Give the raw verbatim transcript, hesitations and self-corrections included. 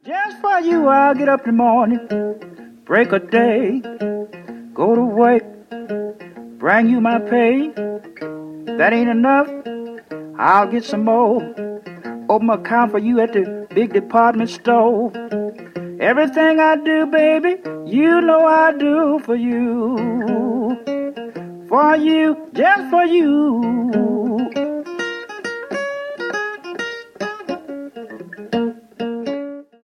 Just for you, I'll get up in the morning, break a day, go to work, bring you my pay. That ain't enough, I'll get some more. Open an account for you at the big department store. Everything I do, baby, you know I do for you. For you, just for you.